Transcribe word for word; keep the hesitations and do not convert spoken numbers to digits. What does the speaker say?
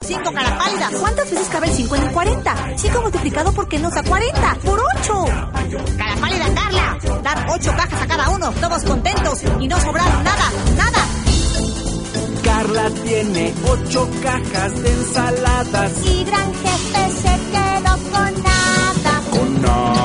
cinco, cara pálida. ¿Cuántas veces cabe el cincuenta en cuarenta? cinco multiplicado por qué nos da cuarenta. ¡Por ocho! Cara pálida, Carla. Dar ocho cajas a cada uno, todos contentos y no sobrar nada, nada. Carla tiene ocho cajas de ensaladas. Y Gran Jefe se quedó con nada. Con nada.